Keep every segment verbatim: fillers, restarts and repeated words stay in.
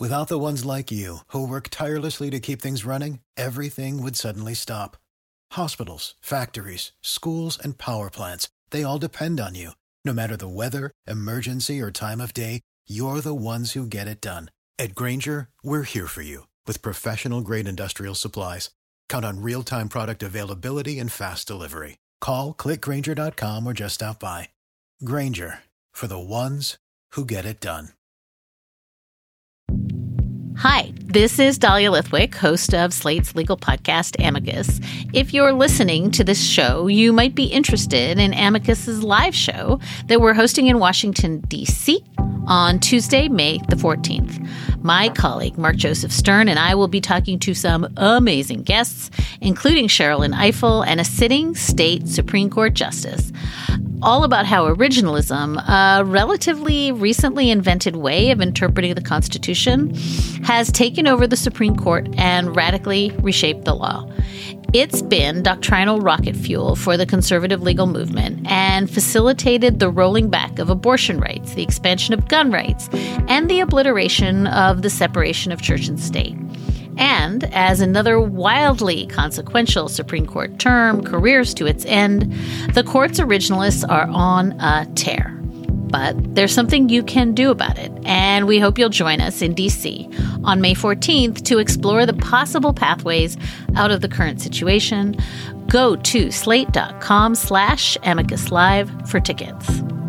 Without the ones like you, who work tirelessly to keep things running, everything would suddenly stop. Hospitals, factories, schools, and power plants, they all depend on you. No matter the weather, emergency, or time of day, you're the ones who get it done. At Grainger, we're here for you with professional-grade industrial supplies. Count on real-time product availability and fast delivery. Call, click Grainger dot com, or just stop by. Grainger, for the ones who get it done. Hi, this is Dahlia Lithwick, host of Slate's legal podcast, Amicus. If you're listening to this show, you might be interested in Amicus's live show that we're hosting in Washington, D C on Tuesday, May the fourteenth. My colleague, Mark Joseph Stern, and I will be talking to some amazing guests, including Sherrilyn Ifill and a sitting state Supreme Court justice, all about how originalism, a relatively recently invented way of interpreting the Constitution, has taken over the Supreme Court and radically reshaped the law. It's been doctrinal rocket fuel for the conservative legal movement and facilitated the rolling back of abortion rights, the expansion of gun rights, and the obliteration of the separation of church and state. And as another wildly consequential Supreme Court term careers to its end, the court's originalists are on a tear. But there's something you can do about it, and we hope you'll join us in D C on May fourteenth to explore the possible pathways out of the current situation. Go to slate.com slash amicus live for tickets.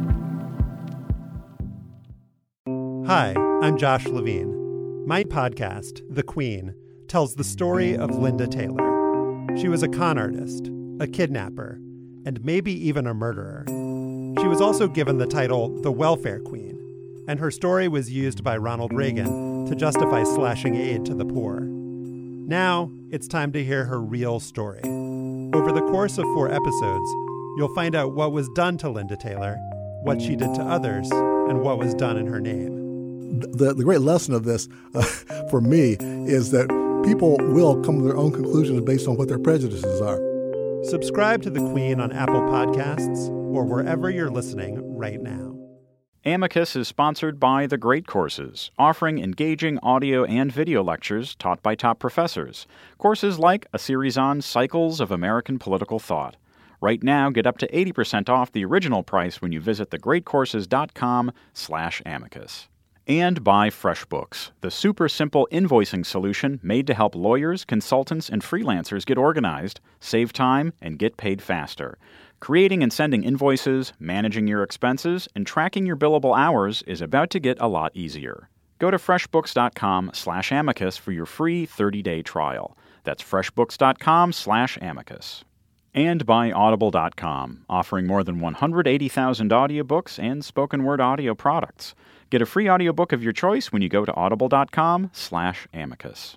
Hi, I'm Josh Levine. My podcast, The Queen, tells the story of Linda Taylor. She was a con artist, a kidnapper, and maybe even a murderer. She was also given the title the Welfare Queen, and her story was used by Ronald Reagan to justify slashing aid to the poor. Now, it's time to hear her real story. Over the course of four episodes, you'll find out what was done to Linda Taylor, what she did to others, and what was done in her name. The, the great lesson of this, uh, for me, is that people will come to their own conclusions based on what their prejudices are. Subscribe to The Queen on Apple Podcasts or wherever you're listening right now. Amicus is sponsored by The Great Courses, offering engaging audio and video lectures taught by top professors. Courses like a series on Cycles of American Political Thought. Right now, get up to eighty percent off the original price when you visit thegreatcourses.com slash amicus. And by FreshBooks, the super simple invoicing solution made to help lawyers, consultants, and freelancers get organized, save time, and get paid faster. Creating and sending invoices, managing your expenses, and tracking your billable hours is about to get a lot easier. Go to freshbooks.com slash amicus for your free thirty-day trial. That's freshbooks.com slash amicus. And by audible dot com, offering more than one hundred eighty thousand audiobooks and spoken word audio products. Get a free audiobook of your choice when you go to audible.com slash amicus.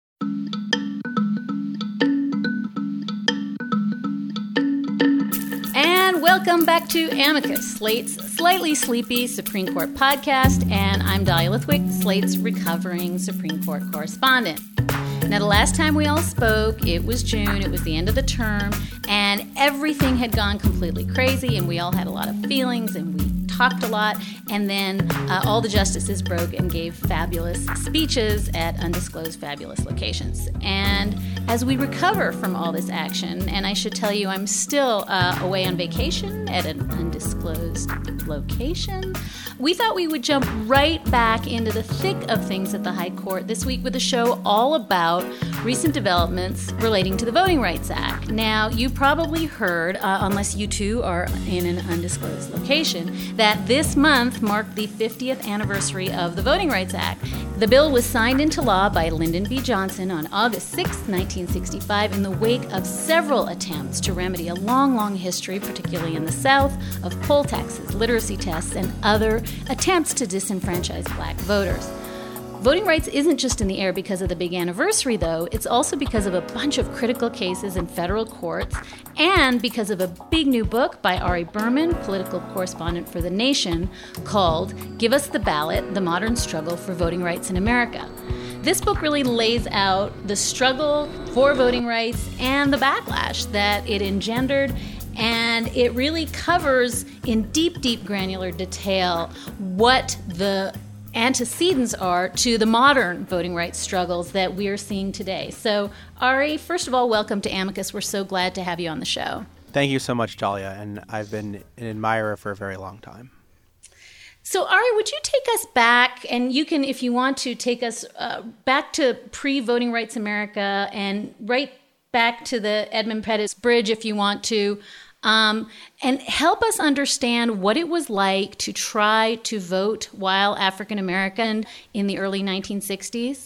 And welcome back to Amicus, Slate's slightly sleepy Supreme Court podcast. And I'm Dahlia Lithwick, Slate's recovering Supreme Court correspondent. Now, the last time we all spoke, it was June, it was the end of the term, and everything had gone completely crazy, and we all had a lot of feelings, and we talked a lot, and then uh, all the justices broke and gave fabulous speeches at undisclosed fabulous locations. And as we recover from all this action, and I should tell you I'm still uh, away on vacation at an undisclosed location, we thought we would jump right back into the thick of things at the High Court this week with a show all about recent developments relating to the Voting Rights Act. Now, you probably heard, uh, unless you too are in an undisclosed location, that this month marked the fiftieth anniversary of the Voting Rights Act. The bill was signed into law by Lyndon B. Johnson on August sixth, nineteen sixty-five, in the wake of several attempts to remedy a long, long history, particularly in the South, of poll taxes, literacy tests, and other attempts to disenfranchise black voters. Voting rights isn't just in the air because of the big anniversary, though. It's also because of a bunch of critical cases in federal courts and because of a big new book by Ari Berman, political correspondent for The Nation, called Give Us the Ballot, The Modern Struggle for Voting Rights in America. This book really lays out the struggle for voting rights and the backlash that it engendered, and it really covers in deep, deep granular detail what the antecedents are to the modern voting rights struggles that we're seeing today. So, Ari, first of all, welcome to Amicus. We're so glad to have you on the show. Thank you so much, Dahlia, and I've been an admirer for a very long time. So, Ari, would you take us back, and you can, if you want to, take us uh, back to pre-Voting Rights America and right back to the Edmund Pettus Bridge, if you want to, um, and help us understand what it was like to try to vote while African American in the early nineteen sixties?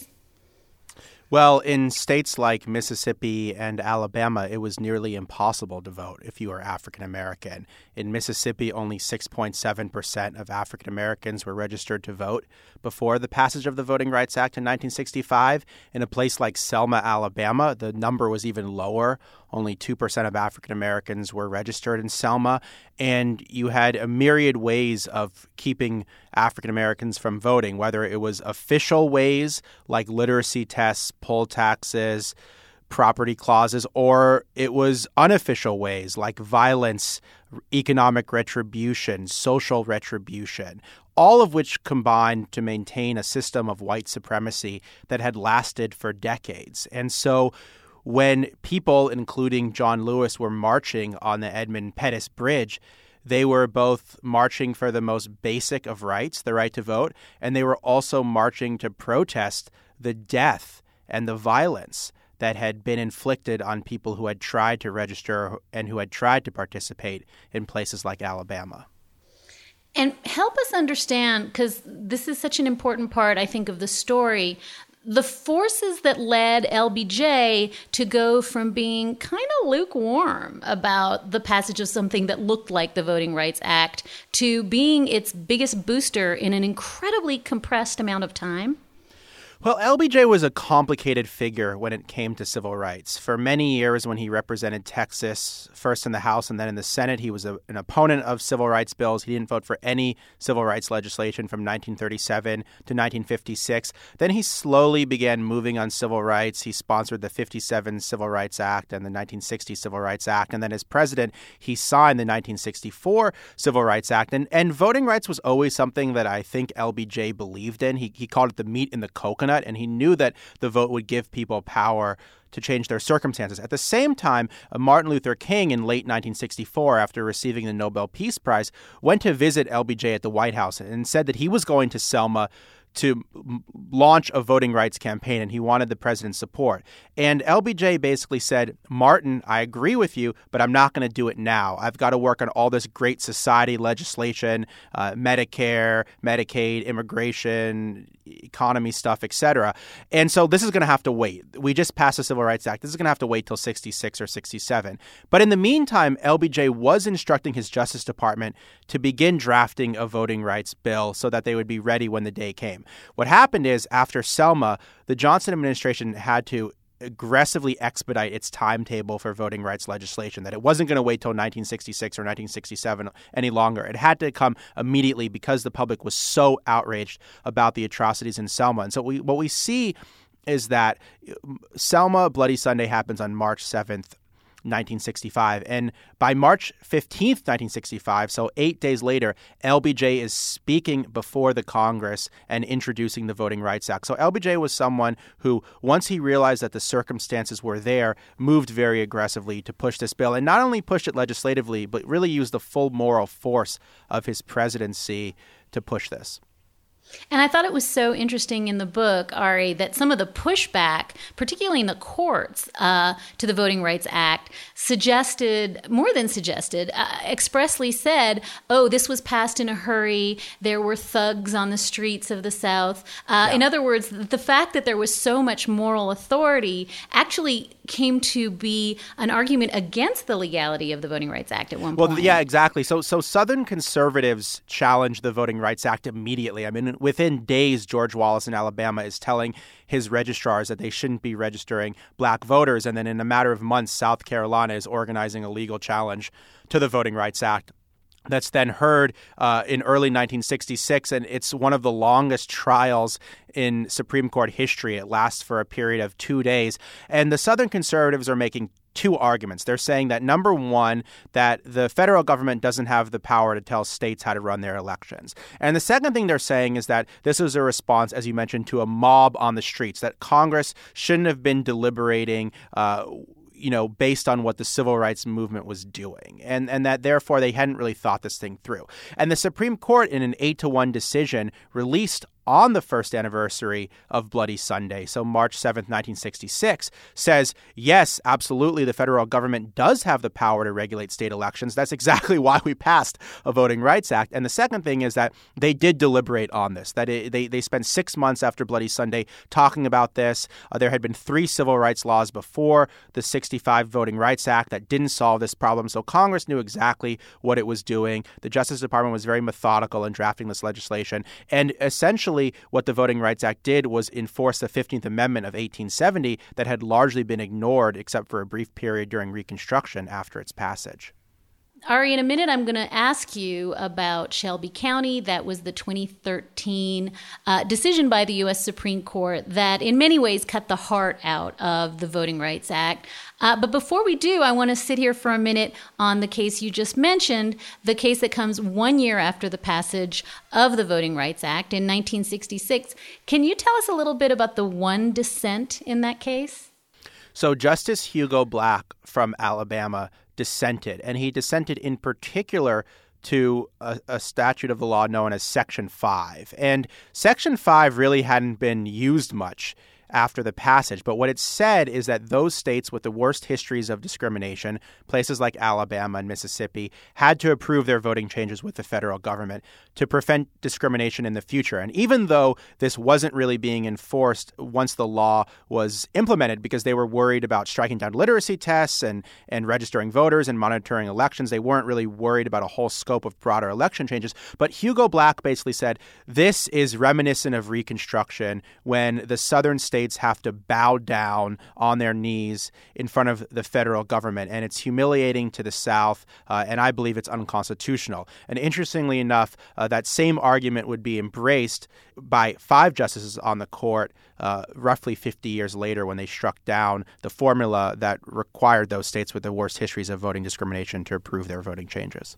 Well, in states like Mississippi and Alabama, it was nearly impossible to vote if you were African American. In Mississippi, only six point seven percent of African Americans were registered to vote before the passage of the Voting Rights Act in nineteen sixty-five. In a place like Selma, Alabama, the number was even lower. Only two percent of African Americans were registered in Selma. And you had a myriad ways of keeping African Americans from voting, whether it was official ways like literacy tests, poll taxes, property clauses, or it was unofficial ways like violence, economic retribution, social retribution, all of which combined to maintain a system of white supremacy that had lasted for decades. And so when people, including John Lewis, were marching on the Edmund Pettus Bridge, they were both marching for the most basic of rights, the right to vote, and they were also marching to protest the death and the violence that had been inflicted on people who had tried to register and who had tried to participate in places like Alabama. And help us understand, because this is such an important part, I think, of the story, the forces that led L B J to go from being kind of lukewarm about the passage of something that looked like the Voting Rights Act to being its biggest booster in an incredibly compressed amount of time. Well, L B J was a complicated figure when it came to civil rights. For many years when he represented Texas, first in the House and then in the Senate, he was a, an opponent of civil rights bills. He didn't vote for any civil rights legislation from nineteen thirty-seven to nineteen fifty-six. Then he slowly began moving on civil rights. He sponsored the fifty-seven Civil Rights Act and the nineteen sixty Civil Rights Act. And then as president, he signed the nineteen sixty-four Civil Rights Act. And, and voting rights was always something that I think L B J believed in. He, he called it the meat in the coconut. And he knew that the vote would give people power to change their circumstances. At the same time, Martin Luther King in late nineteen sixty-four, after receiving the Nobel Peace Prize, went to visit L B J at the White House and said that he was going to Selma to launch a voting rights campaign, and he wanted the president's support. And L B J basically said, Martin, I agree with you, but I'm not going to do it now. I've got to work on all this great society legislation, uh, Medicare, Medicaid, immigration, economy stuff, et cetera. And so this is going to have to wait. We just passed the Civil Rights Act. This is going to have to wait till sixty-six or sixty-seven. But in the meantime, L B J was instructing his Justice Department to begin drafting a voting rights bill so that they would be ready when the day came. What happened is, after Selma, the Johnson administration had to aggressively expedite its timetable for voting rights legislation, that it wasn't going to wait till nineteen sixty-six or nineteen sixty-seven any longer. It had to come immediately because the public was so outraged about the atrocities in Selma. And so we, what we see is that Selma Bloody Sunday happens on March seventh, nineteen sixty-five. And by March fifteenth, nineteen sixty-five, so eight days later, L B J is speaking before the Congress and introducing the Voting Rights Act. So L B J was someone who, once he realized that the circumstances were there, moved very aggressively to push this bill, and not only push it legislatively, but really used the full moral force of his presidency to push this. And I thought it was so interesting in the book, Ari, that some of the pushback, particularly in the courts, uh, to the Voting Rights Act, suggested, more than suggested, uh, expressly said, oh, this was passed in a hurry. There were thugs on the streets of the South. Uh, yeah. In other words, the fact that there was so much moral authority actually came to be an argument against the legality of the Voting Rights Act at one well, point. Well, yeah, exactly. So, so Southern conservatives challenged the Voting Rights Act immediately. I mean, within days, George Wallace in Alabama is telling his registrars that they shouldn't be registering black voters. And then in a matter of months, South Carolina is organizing a legal challenge to the Voting Rights Act. That's then heard uh, in early nineteen sixty-six, and it's one of the longest trials in Supreme Court history. It lasts for a period of two days. And the Southern conservatives are making two arguments. They're saying that, number one, that the federal government doesn't have the power to tell states how to run their elections. And the second thing they're saying is that this is a response, as you mentioned, to a mob on the streets, that Congress shouldn't have been deliberating uh, you know, based on what the civil rights movement was doing, and, and that therefore they hadn't really thought this thing through. And the Supreme Court, in an eight to one decision released on the first anniversary of Bloody Sunday, so March seventh, nineteen sixty-six, says, yes, absolutely, the federal government does have the power to regulate state elections. That's exactly why we passed a Voting Rights Act. And the second thing is that they did deliberate on this, that it, they, they spent six months after Bloody Sunday talking about this. Uh, there had been three civil rights laws before the sixty-five Voting Rights Act that didn't solve this problem. So Congress knew exactly what it was doing. The Justice Department was very methodical in drafting this legislation. And essentially, what the Voting Rights Act did was enforce the fifteenth Amendment of eighteen seventy that had largely been ignored except for a brief period during Reconstruction after its passage. Ari, in a minute, I'm going to ask you about Shelby County. That was the twenty thirteen uh, decision by the U S Supreme Court that in many ways cut the heart out of the Voting Rights Act. Uh, but before we do, I want to sit here for a minute on the case you just mentioned, the case that comes one year after the passage of the Voting Rights Act in nineteen sixty-six. Can you tell us a little bit about the one dissent in that case? So Justice Hugo Black from Alabama dissented, and he dissented in particular to a, a statute of the law known as Section five. And Section five really hadn't been used much after the passage. But what it said is that those states with the worst histories of discrimination, places like Alabama and Mississippi, had to approve their voting changes with the federal government to prevent discrimination in the future. And even though this wasn't really being enforced once the law was implemented, because they were worried about striking down literacy tests and, and registering voters and monitoring elections, they weren't really worried about a whole scope of broader election changes. But Hugo Black basically said this is reminiscent of Reconstruction, when the southern states have to bow down on their knees in front of the federal government. And it's humiliating to the South, uh, and I believe it's unconstitutional. And interestingly enough, uh, that same argument would be embraced by five justices on the court uh, roughly fifty years later when they struck down the formula that required those states with the worst histories of voting discrimination to approve their voting changes.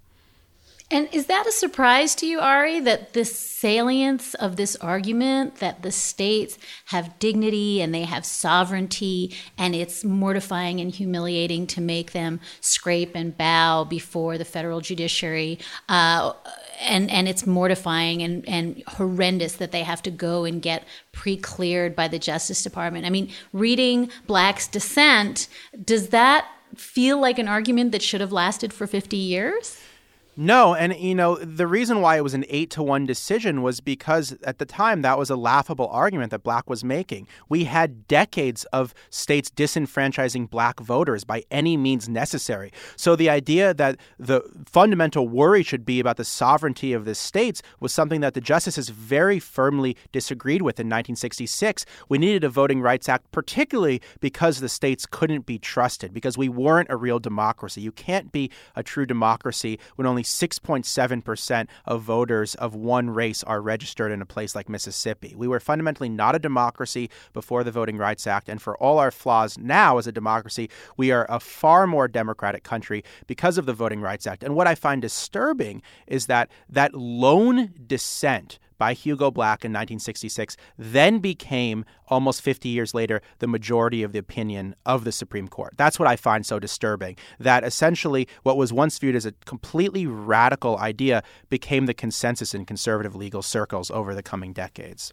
And is that a surprise to you, Ari, that the salience of this argument, that the states have dignity and they have sovereignty, and it's mortifying and humiliating to make them scrape and bow before the federal judiciary, uh, and, and it's mortifying and, and horrendous that they have to go and get pre-cleared by the Justice Department? I mean, reading Black's dissent, does that feel like an argument that should have lasted for fifty years? No, and, you know, the reason why it was an eight to one decision was because at the time that was a laughable argument that Black was making. We had decades of states disenfranchising Black voters by any means necessary. So the idea that the fundamental worry should be about the sovereignty of the states was something that the justices very firmly disagreed with in nineteen sixty-six. We needed a Voting Rights Act, particularly because the states couldn't be trusted, because we weren't a real democracy. You can't be a true democracy when only six point seven percent of voters of one race are registered in a place like Mississippi. We were fundamentally not a democracy before the Voting Rights Act, and for all our flaws now as a democracy, we are a far more democratic country because of the Voting Rights Act. And what I find disturbing is that that lone dissent by Hugo Black in nineteen sixty-six then became, almost fifty years later, the majority of the opinion of the Supreme Court. That's what I find so disturbing, that essentially what was once viewed as a completely radical idea became the consensus in conservative legal circles over the coming decades.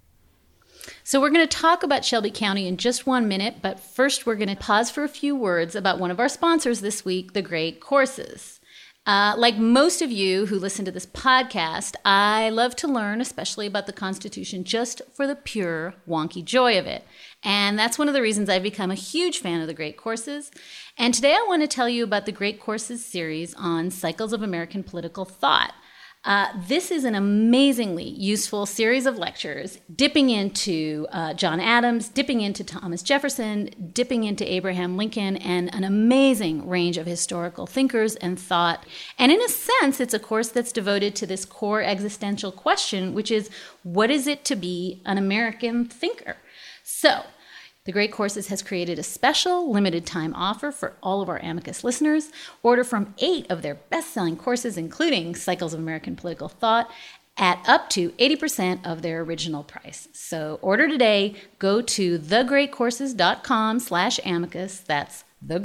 So we're going to talk about Shelby County in just one minute, but first we're going to pause for a few words about one of our sponsors this week, The Great Courses. Uh, like most of you who listen to this podcast, I love to learn, especially about the Constitution, just for the pure wonky joy of it. And that's one of the reasons I've become a huge fan of the Great Courses. And today I want to tell you about the Great Courses series on Cycles of American Political Thought. Uh, this is an amazingly useful series of lectures, dipping into uh, John Adams, dipping into Thomas Jefferson, dipping into Abraham Lincoln, and an amazing range of historical thinkers and thought. And in a sense, it's a course that's devoted to this core existential question, which is, what is it to be an American thinker? So, The Great Courses has created a special limited-time offer for all of our Amicus listeners. Order from eight of their best-selling courses, including Cycles of American Political Thought, at up to eighty percent of their original price. So order today. Go to thegreatcourses.com slash amicus. That's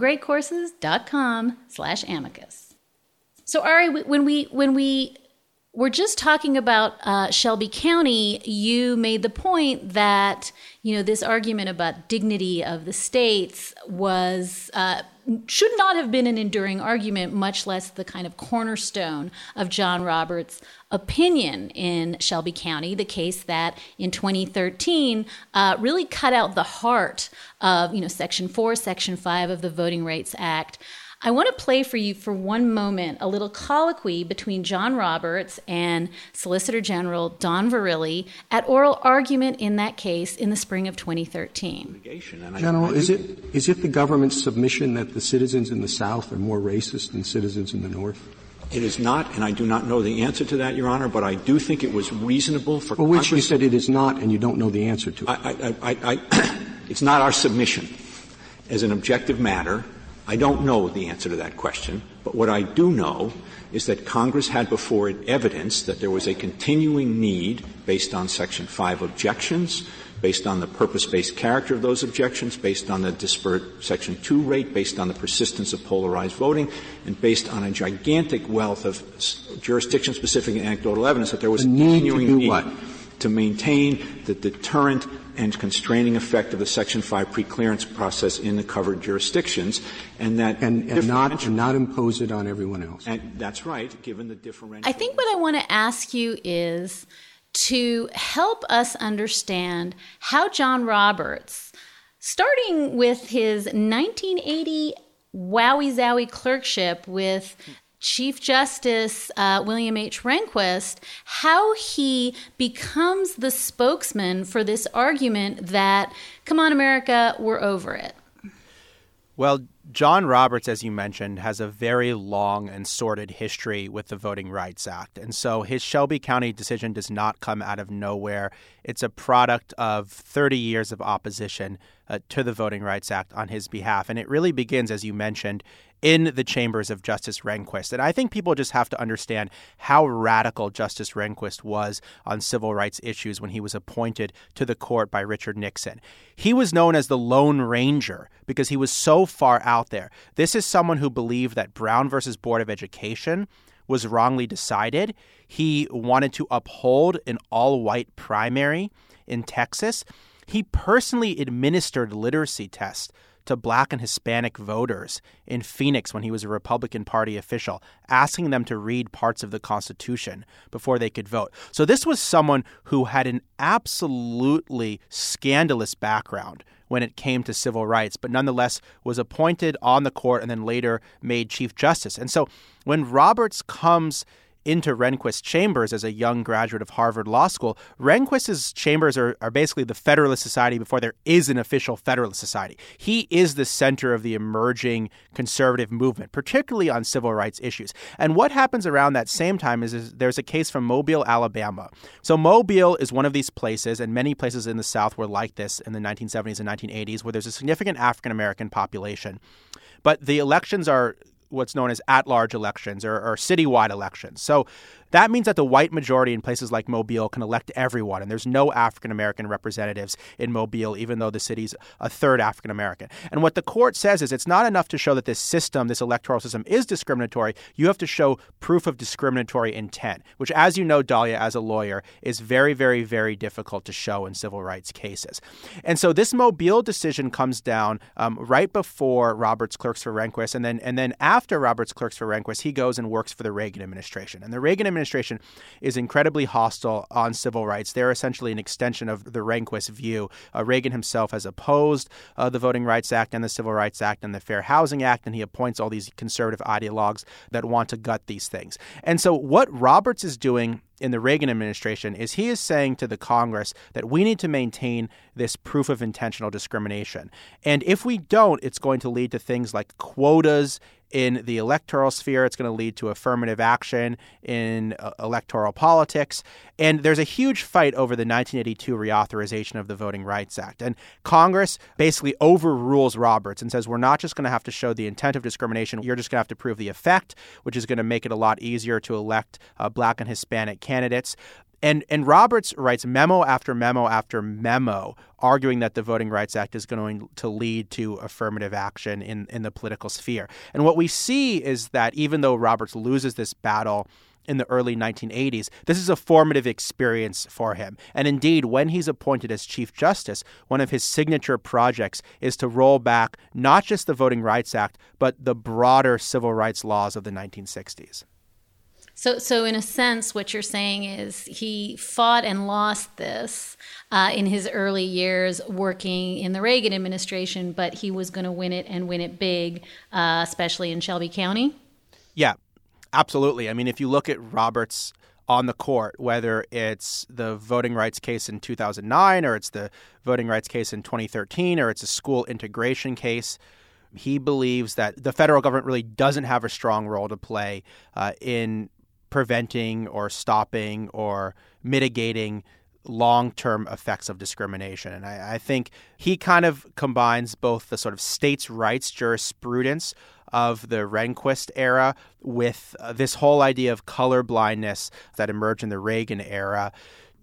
thegreatcourses.com slash amicus. So Ari, when we when we were just talking about uh, Shelby County, you made the point that, you know, this argument about dignity of the states was uh, should not have been an enduring argument, much less the kind of cornerstone of John Roberts' opinion in Shelby County, the case that in twenty thirteen uh, really cut out the heart of, you know, Section four, Section five of the Voting Rights Act. I want to play for you for one moment a little colloquy between John Roberts and Solicitor General Don Verrilli at oral argument in that case in the spring of twenty thirteen. General, is it is it the government's submission that the citizens in the South are more racist than citizens in the North? It is not, and I do not know the answer to that, Your Honor, but I do think it was reasonable for well, which Congress. You said it is not, and you don't know the answer to it. I, I, I, I, it's not our submission. As an objective matter, I don't know the answer to that question, but what I do know is that Congress had before it evidence that there was a continuing need based on Section five objections, based on the purpose-based character of those objections, based on the disparate Section two rate, based on the persistence of polarized voting, and based on a gigantic wealth of jurisdiction-specific and anecdotal evidence that there was a a continuing need to do need what? to maintain the deterrent and constraining effect of the Section five preclearance process in the covered jurisdictions, and that and, and not and not impose it on everyone else. And that's right, given the differential. I think what I want to ask you is to help us understand how John Roberts, starting with his nineteen eighty Wowie Zowie clerkship with Chief Justice uh, William H. Rehnquist, how he becomes the spokesman for this argument that, come on, America, we're over it. Well, John Roberts, as you mentioned, has a very long and sordid history with the Voting Rights Act. And so his Shelby County decision does not come out of nowhere. It's a product of thirty years of opposition uh, to the Voting Rights Act on his behalf. And it really begins, as you mentioned, in the chambers of Justice Rehnquist. And I think people just have to understand how radical Justice Rehnquist was on civil rights issues when he was appointed to the court by Richard Nixon. He was known as the Lone Ranger because he was so far out there. This is someone who believed that Brown versus Board of Education was wrongly decided. He wanted to uphold an all-white primary in Texas. He personally administered literacy tests to Black and Hispanic voters in Phoenix when he was a Republican Party official, asking them to read parts of the Constitution before they could vote. So this was someone who had an absolutely scandalous background when it came to civil rights, but nonetheless was appointed on the court and then later made Chief Justice. And so when Roberts comes into Rehnquist's chambers as a young graduate of Harvard Law School, Rehnquist's chambers are, are basically the Federalist Society before there is an official Federalist Society. He is the center of the emerging conservative movement, particularly on civil rights issues. And what happens around that same time is, is there's a case from Mobile, Alabama. So Mobile is one of these places, and many places in the South were like this in the nineteen seventies and nineteen eighties, where there's a significant African-American population. But the elections are what's known as at-large elections or, or citywide elections. So that means that the white majority in places like Mobile can elect everyone, and there's no African-American representatives in Mobile, even though the city's a third African-American. And what the court says is it's not enough to show that this system, this electoral system, is discriminatory. You have to show proof of discriminatory intent, which, as you know, Dahlia, as a lawyer, is very, very, very difficult to show in civil rights cases. And so this Mobile decision comes down um, right before Roberts clerks for Rehnquist, and then and then after Roberts clerks for Rehnquist, he goes and works for the Reagan administration. And the Reagan administration administration is incredibly hostile on civil rights. They're essentially an extension of the Rehnquist view. Uh, Reagan himself has opposed uh, the Voting Rights Act and the Civil Rights Act and the Fair Housing Act, and he appoints all these conservative ideologues that want to gut these things. And so what Roberts is doing in the Reagan administration is he is saying to the Congress that we need to maintain this proof of intentional discrimination. And if we don't, it's going to lead to things like quotas in the electoral sphere. It's going to lead to affirmative action in uh, electoral politics. And there's a huge fight over the nineteen eighty-two reauthorization of the Voting Rights Act. And Congress basically overrules Roberts and says, we're not just going to have to show the intent of discrimination. You're just going to have to prove the effect, which is going to make it a lot easier to elect uh, Black and Hispanic candidates. And and Roberts writes memo after memo after memo arguing that the Voting Rights Act is going to lead to affirmative action in, in the political sphere. And what we see is that even though Roberts loses this battle in the early nineteen eighties, this is a formative experience for him. And indeed, when he's appointed as Chief Justice, one of his signature projects is to roll back not just the Voting Rights Act, but the broader civil rights laws of the nineteen sixties. So, so in a sense, what you're saying is he fought and lost this uh, in his early years working in the Reagan administration, but he was going to win it and win it big, uh, especially in Shelby County? Yeah, absolutely. I mean, if you look at Roberts on the court, whether it's the voting rights case in two thousand nine or it's the voting rights case in twenty thirteen or it's a school integration case, he believes that the federal government really doesn't have a strong role to play uh, in preventing or stopping or mitigating long-term effects of discrimination. And I, I think he kind of combines both the sort of states' rights jurisprudence of the Rehnquist era with uh, this whole idea of colorblindness that emerged in the Reagan era.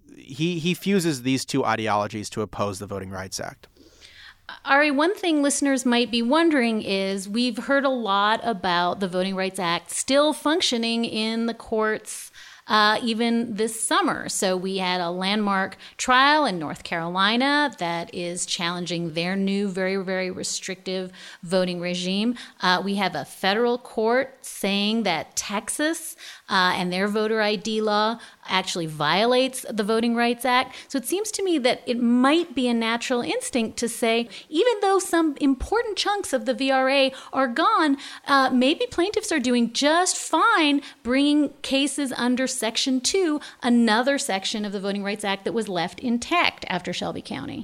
He, he fuses these two ideologies to oppose the Voting Rights Act. Ari, one thing listeners might be wondering is we've heard a lot about the Voting Rights Act still functioning in the courts uh, even this summer. So we had a landmark trial in North Carolina that is challenging their new, very, very restrictive voting regime. Uh, we have a federal court saying that Texas uh, and their voter I D law actually violates the Voting Rights Act. So it seems to me that it might be a natural instinct to say, even though some important chunks of the V R A are gone, uh, maybe plaintiffs are doing just fine bringing cases under Section two, another section of the Voting Rights Act that was left intact after Shelby County.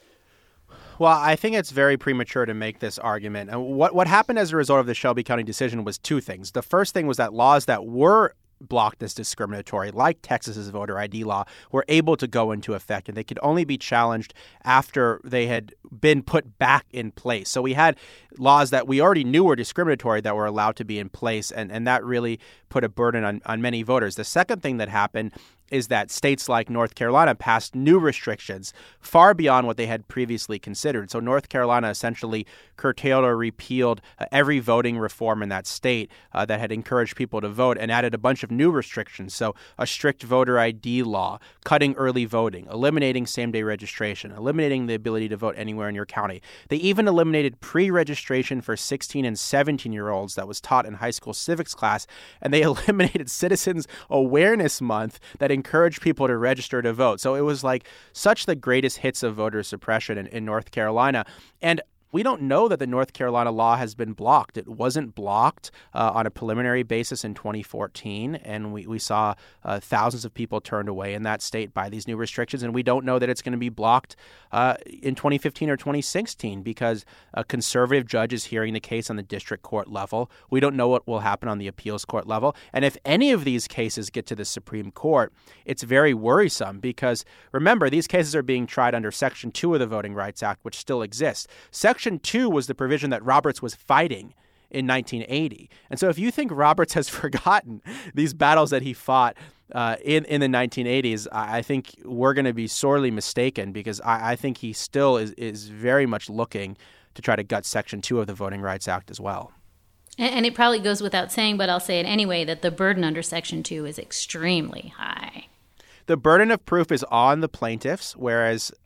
Well, I think it's very premature to make this argument. And what what happened as a result of the Shelby County decision was two things. The first thing was that laws that were blocked as discriminatory, like Texas's voter I D law, were able to go into effect, and they could only be challenged after they had been put back in place. So we had laws that we already knew were discriminatory that were allowed to be in place, and, and that really put a burden on, on many voters. The second thing that happened is that states like North Carolina passed new restrictions far beyond what they had previously considered. So North Carolina essentially curtailed or repealed uh, every voting reform in that state uh, that had encouraged people to vote and added a bunch of new restrictions. So a strict voter I D law, cutting early voting, eliminating same-day registration, eliminating the ability to vote anywhere in your county. They even eliminated pre-registration for sixteen and seventeen-year-olds that was taught in high school civics class, and they eliminated Citizens Awareness Month that encourage people to register to vote. So it was like such the greatest hits of voter suppression in, in North Carolina. And we don't know that the North Carolina law has been blocked. It wasn't blocked uh, on a preliminary basis in twenty fourteen, and we, we saw uh, thousands of people turned away in that state by these new restrictions, and we don't know that it's going to be blocked uh, in twenty fifteen or twenty sixteen because a conservative judge is hearing the case on the district court level. We don't know what will happen on the appeals court level, and if any of these cases get to the Supreme Court, it's very worrisome because, remember, these cases are being tried under Section two of the Voting Rights Act, which still exists. Section Section two was the provision that Roberts was fighting in nineteen eighty. And so if you think Roberts has forgotten these battles that he fought uh, in, in the nineteen eighties, I think we're going to be sorely mistaken because I, I think he still is, is very much looking to try to gut Section two of the Voting Rights Act as well. And, and it probably goes without saying, but I'll say it anyway, that the burden under Section two is extremely high. The burden of proof is on the plaintiffs, whereas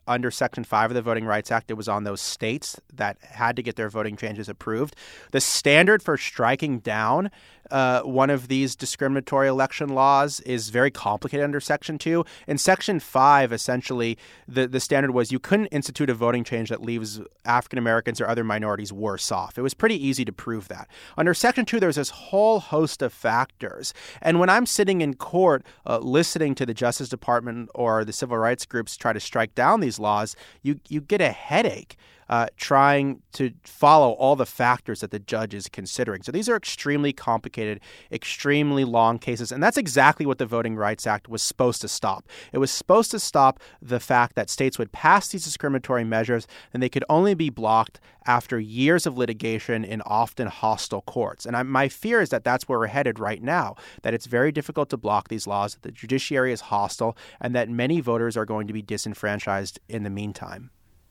under Section five of the Voting Rights Act, it was on those states that had to get their voting changes approved. The standard for striking down uh, one of these discriminatory election laws is very complicated under Section two. In Section five, essentially, the, the standard was you couldn't institute a voting change that leaves African Americans or other minorities worse off. It was pretty easy to prove that. Under Section two, there's this whole host of factors. And when I'm sitting in court uh, listening to the Justice Department or the civil rights groups try to strike down these laws, you, you get a headache. Uh, trying to follow all the factors that the judge is considering. So these are extremely complicated, extremely long cases. And that's exactly what the Voting Rights Act was supposed to stop. It was supposed to stop the fact that states would pass these discriminatory measures and they could only be blocked after years of litigation in often hostile courts. And I, my fear is that that's where we're headed right now, that it's very difficult to block these laws, that the judiciary is hostile, and that many voters are going to be disenfranchised in the meantime.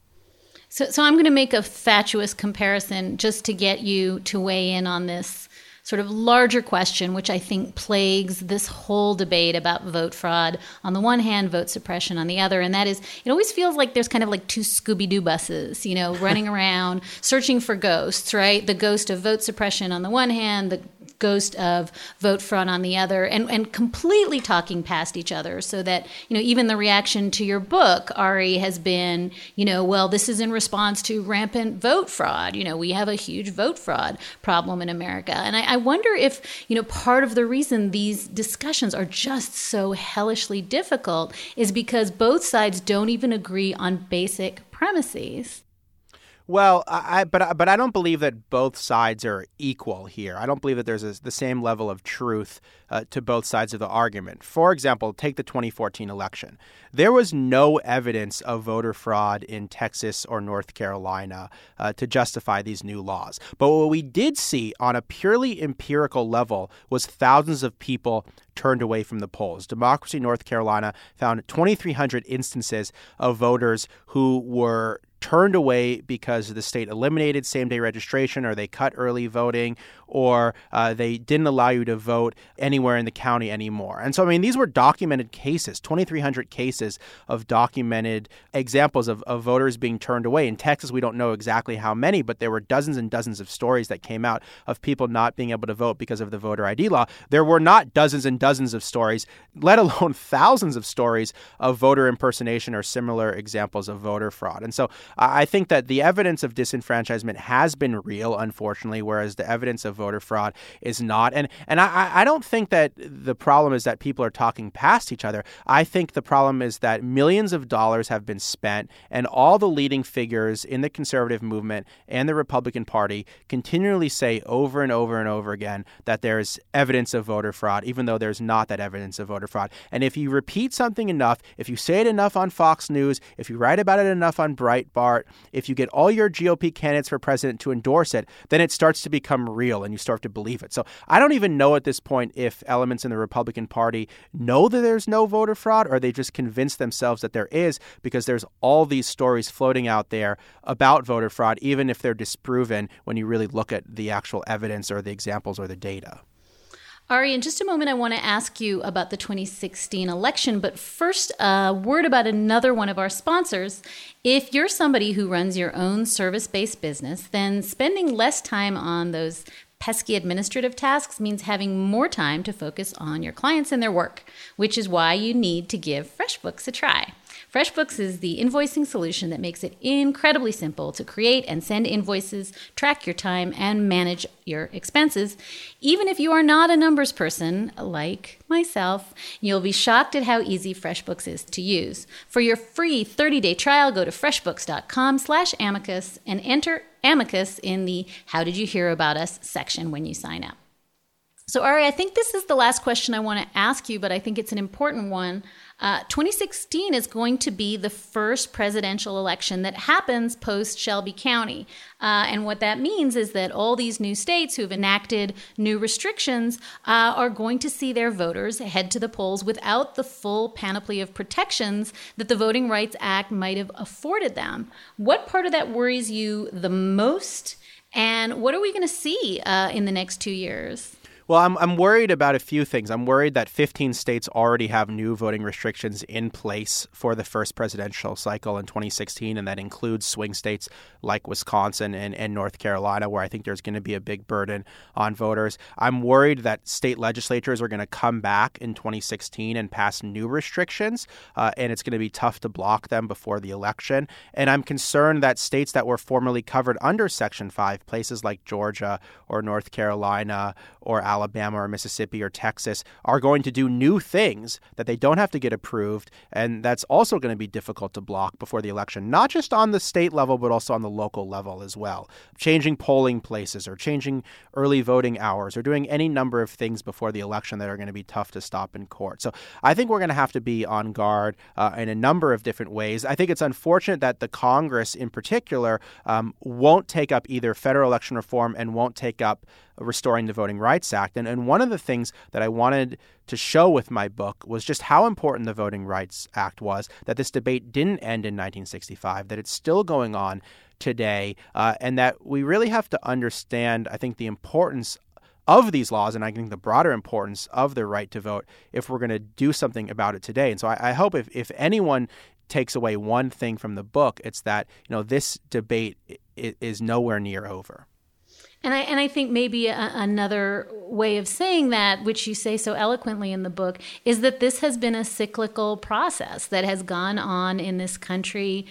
So, so I'm going to make a fatuous comparison just to get you to weigh in on this sort of larger question, which I think plagues this whole debate about vote fraud on the one hand, vote suppression on the other. And that is, it always feels like there's kind of like two Scooby-Doo buses, you know, running around searching for ghosts, right? The ghost of vote suppression on the one hand, the ghost of vote fraud on the other, and, and completely talking past each other, so that, you know, even the reaction to your book, Ari, has been, you know, well, this is in response to rampant vote fraud. You know, we have a huge vote fraud problem in America. And I, I wonder if, you know, part of the reason these discussions are just so hellishly difficult is because both sides don't even agree on basic premises. Well, I, but but I don't believe that both sides are equal here. I don't believe that there's a, the same level of truth uh, to both sides of the argument. For example, take the twenty fourteen election. There was no evidence of voter fraud in Texas or North Carolina uh, to justify these new laws. But what we did see on a purely empirical level was thousands of people turned away from the polls. Democracy North Carolina found twenty-three hundred instances of voters who were turned away because the state eliminated same-day registration, or they cut early voting, or uh, they didn't allow you to vote anywhere in the county anymore. And so, I mean, these were documented cases, twenty-three hundred cases of documented examples of, of voters being turned away. In Texas, we don't know exactly how many, but there were dozens and dozens of stories that came out of people not being able to vote because of the voter I D law. There were not dozens and dozens of stories, let alone thousands of stories of voter impersonation or similar examples of voter fraud. And so I think that the evidence of disenfranchisement has been real, unfortunately, whereas the evidence of voter fraud is not. And and I, I don't think that the problem is that people are talking past each other. I think the problem is that millions of dollars have been spent, and all the leading figures in the conservative movement and the Republican Party continually say over and over and over again that there's evidence of voter fraud, even though there's not that evidence of voter fraud. And if you repeat something enough, if you say it enough on Fox News, if you write about it enough on Breitbart, if you get all your G O P candidates for president to endorse it, then it starts to become real and you start to believe it. So I don't even know at this point if elements in the Republican Party know that there's no voter fraud, or they just convince themselves that there is because there's all these stories floating out there about voter fraud, even if they're disproven when you really look at the actual evidence or the examples or the data. Ari, in just a moment, I want to ask you about the twenty sixteen election. But first, a word about another one of our sponsors. If you're somebody who runs your own service-based business, then spending less time on those pesky administrative tasks means having more time to focus on your clients and their work, which is why you need to give FreshBooks a try. FreshBooks is the invoicing solution that makes it incredibly simple to create and send invoices, track your time, and manage your expenses. Even if you are not a numbers person like myself, you'll be shocked at how easy FreshBooks is to use. For your free thirty-day trial, go to freshbooks.com slash amicus and enter amicus in the How Did You Hear About Us section when you sign up. So, Ari, I think this is the last question I want to ask you, but I think it's an important one. Uh, twenty sixteen is going to be the first presidential election that happens post Shelby County. Uh, and what that means is that all these new states who've enacted new restrictions uh, are going to see their voters head to the polls without the full panoply of protections that the Voting Rights Act might have afforded them. What part of that worries you the most? And what are we going to see uh, in the next two years? Well, I'm I'm worried about a few things. I'm worried that fifteen states already have new voting restrictions in place for the first presidential cycle in twenty sixteen, and that includes swing states like Wisconsin and, and North Carolina, where I think there's going to be a big burden on voters. I'm worried that state legislatures are going to come back in twenty sixteen and pass new restrictions, uh, and it's going to be tough to block them before the election. And I'm concerned that states that were formerly covered under Section five, places like Georgia or North Carolina or Alabama or Mississippi or Texas, are going to do new things that they don't have to get approved. And that's also going to be difficult to block before the election, not just on the state level, but also on the local level as well. Changing polling places or changing early voting hours or doing any number of things before the election that are going to be tough to stop in court. So I think we're going to have to be on guard uh, in a number of different ways. I think it's unfortunate that the Congress in particular um, won't take up either federal election reform and won't take up restoring the Voting Rights Act. And, and one of the things that I wanted to show with my book was just how important the Voting Rights Act was, that this debate didn't end in nineteen sixty-five, that it's still going on today, uh, and that we really have to understand, I think, the importance of these laws, and I think the broader importance of the right to vote if we're going to do something about it today. And so I, I hope if, if anyone takes away one thing from the book, it's that, you know, this debate is, is nowhere near over. And I and I think maybe a, another way of saying that, which you say so eloquently in the book, is that this has been a cyclical process that has gone on in this country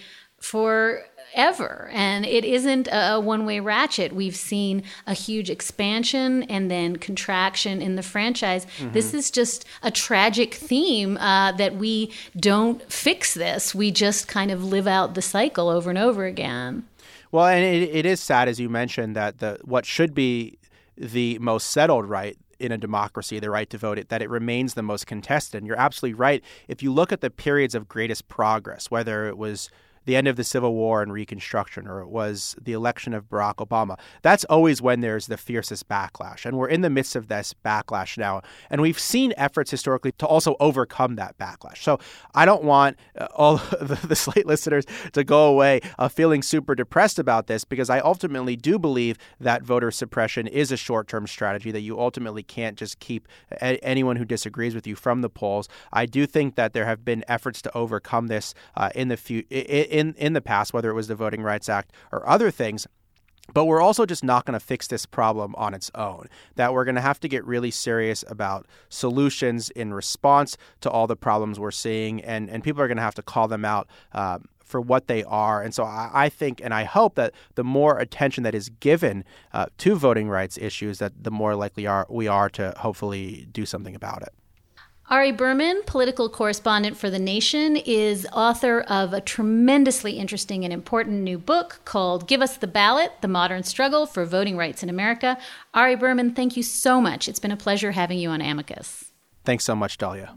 forever. And it isn't a one-way ratchet. We've seen a huge expansion and then contraction in the franchise. Mm-hmm. This is just a tragic theme uh, that we don't fix this. We just kind of live out the cycle over and over again. Well, and it, it is sad, as you mentioned, that the what should be the most settled right in a democracy, the right to vote, it, that it remains the most contested. And you're absolutely right. If you look at the periods of greatest progress, whether it was the end of the Civil War and Reconstruction, or it was the election of Barack Obama, that's always when there's the fiercest backlash. And we're in the midst of this backlash now. And we've seen efforts historically to also overcome that backlash. So I don't want uh, all the, the Slate listeners to go away uh, feeling super depressed about this, because I ultimately do believe that voter suppression is a short-term strategy, that you ultimately can't just keep a- anyone who disagrees with you from the polls. I do think that there have been efforts to overcome this uh, in the few. In, in the past, whether it was the Voting Rights Act or other things. But we're also just not going to fix this problem on its own, that we're going to have to get really serious about solutions in response to all the problems we're seeing, and, and people are going to have to call them out um, for what they are. And so I, I think and I hope that the more attention that is given uh, to voting rights issues, that the more likely are we are to hopefully do something about it. Ari Berman, political correspondent for The Nation, is author of a tremendously interesting and important new book called Give Us the Ballot, The Modern Struggle for Voting Rights in America. Ari Berman, thank you so much. It's been a pleasure having you on Amicus. Thanks so much, Dahlia.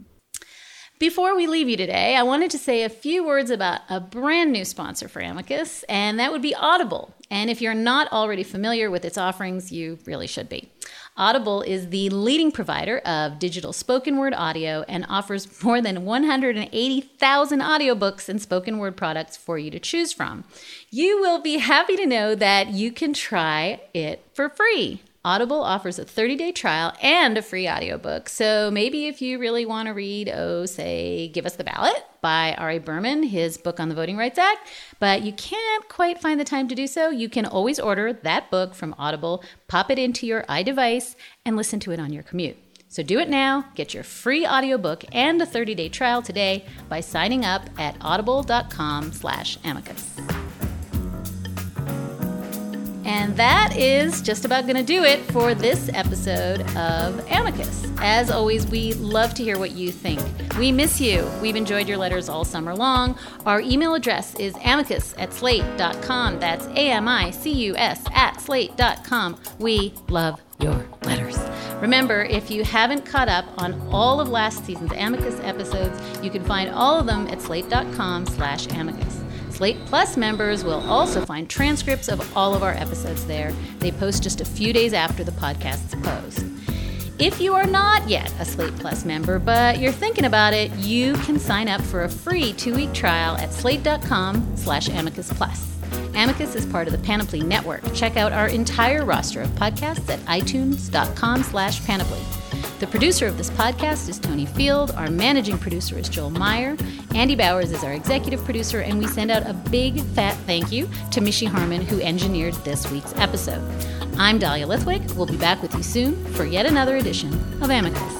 Before we leave you today, I wanted to say a few words about a brand new sponsor for Amicus, and that would be Audible. And if you're not already familiar with its offerings, you really should be. Audible is the leading provider of digital spoken word audio and offers more than one hundred eighty thousand audiobooks and spoken word products for you to choose from. You will be happy to know that you can try it for free. Audible offers a thirty-day trial and a free audiobook. So maybe if you really want to read, oh, say, Give Us the Ballot by Ari Berman, his book on the Voting Rights Act, but you can't quite find the time to do so, you can always order that book from Audible, pop it into your iDevice, and listen to it on your commute. So do it now. Get your free audiobook and a thirty-day trial today by signing up at audible.com slash amicus. And that is just about going to do it for this episode of Amicus. As always, we love to hear what you think. We miss you. We've enjoyed your letters all summer long. Our email address is amicus at slate dot com. That's A M I C U S at slate dot com. We love your letters. Remember, if you haven't caught up on all of last season's Amicus episodes, you can find all of them at slate.com slash amicus. Slate Plus members will also find transcripts of all of our episodes there. They post just a few days after the podcasts post. If you are not yet a Slate Plus member, but you're thinking about it, you can sign up for a free two-week trial at slate.com slash amicus plus. Amicus is part of the Panoply Network. Check out our entire roster of podcasts at itunes.com slash panoply. The producer of this podcast is Tony Field. Our managing producer is Joel Meyer. Andy Bowers is our executive producer, and we send out a big fat thank you to Mishi Harmon, who engineered this week's episode. I'm Dahlia Lithwick. We'll be back with you soon for yet another edition of Amicus.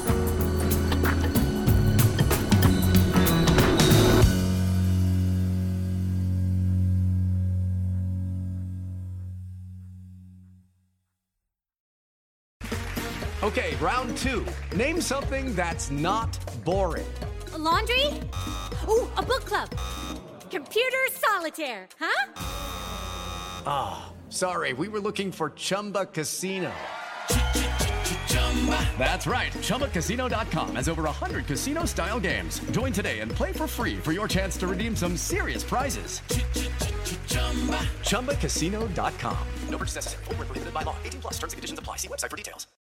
Okay, round two. Name something that's not boring. A laundry? Ooh, a book club. Computer solitaire, huh? Ah, oh, sorry, we were looking for Chumba Casino. That's right, Chumba Casino dot com has over one hundred casino-style games. Join today and play for free for your chance to redeem some serious prizes. Chumba Casino dot com. No purchase necessary. Void where prohibited by law. eighteen plus terms and conditions apply. See website for details.